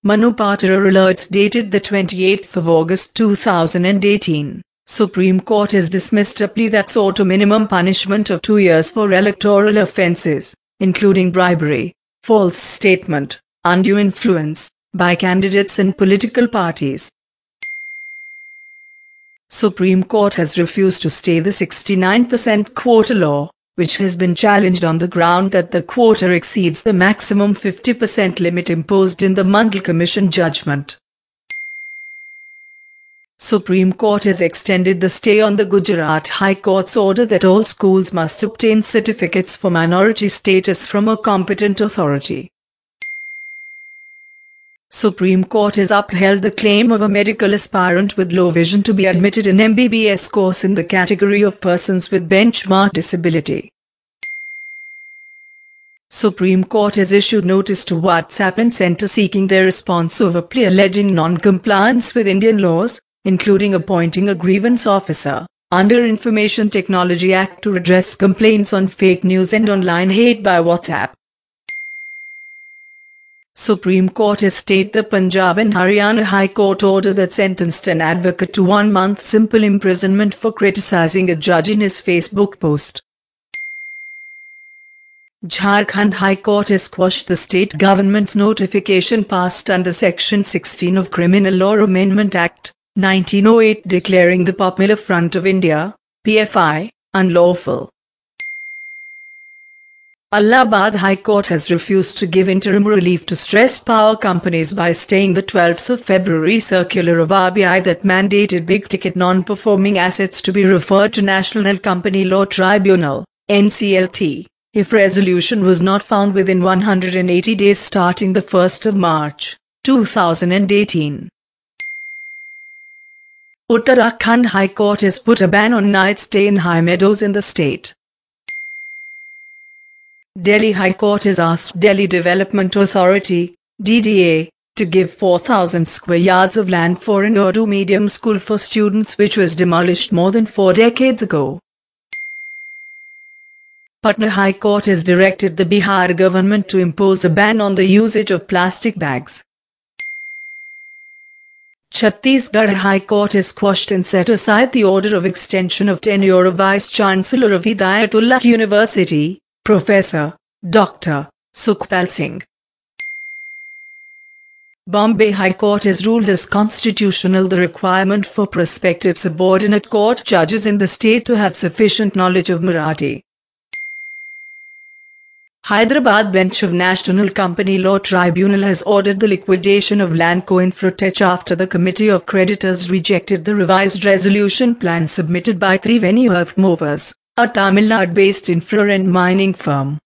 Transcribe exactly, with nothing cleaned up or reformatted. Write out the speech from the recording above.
Manu Patora alerts dated the twenty-eighth of August two thousand eighteen. Supreme Court has dismissed a plea that sought a minimum punishment of two years for electoral offences, including bribery, false statement, undue influence, by candidates and political parties. Supreme Court has refused to stay the sixty-nine percent quota law, which has been challenged on the ground that the quota exceeds the maximum fifty percent limit imposed in the Mandal Commission judgment. Supreme Court has extended the stay on the Gujarat High Court's order that all schools must obtain certificates for minority status from a competent authority. Supreme Court has upheld the claim of a medical aspirant with low vision to be admitted in M B B S course in the category of persons with benchmark disability. Supreme Court has issued notice to WhatsApp and Centre seeking their response over plea alleging non-compliance with Indian laws, including appointing a grievance officer under Information Technology Act to address complaints on fake news and online hate by WhatsApp. Supreme Court has stayed the Punjab and Haryana High Court order that sentenced an advocate to one month simple imprisonment for criticizing a judge in his Facebook post. Jharkhand High Court has quashed the state government's notification passed under Section sixteen of Criminal Law Amendment Act, nineteen oh eight declaring the Popular Front of India, P F I, unlawful. Allahabad High Court has refused to give interim relief to stressed power companies by staying the twelfth of February circular of R B I that mandated big-ticket non-performing assets to be referred to National Company Law Tribunal, N C L T, if resolution was not found within one hundred eighty days starting the first of March, two thousand eighteen. Uttarakhand High Court has put a ban on night stay in high meadows in the state. Delhi High Court has asked Delhi Development Authority, D D A, to give four thousand square yards of land for an Urdu medium school for students which was demolished more than four decades ago. Patna High Court has directed the Bihar government to impose a ban on the usage of plastic bags. Chhattisgarh High Court has quashed and set aside the order of extension of tenure of Vice Chancellor of Hidayatullah University, Professor Doctor Sukhpal Singh. Bombay High Court has ruled as constitutional the requirement for prospective subordinate court judges in the state to have sufficient knowledge of Marathi. Hyderabad bench of National Company Law Tribunal has ordered the liquidation of Lanco Infratech after the Committee of Creditors rejected the revised resolution plan submitted by Triveni Earth Movers, a Tamil Nadu-based infra and mining firm.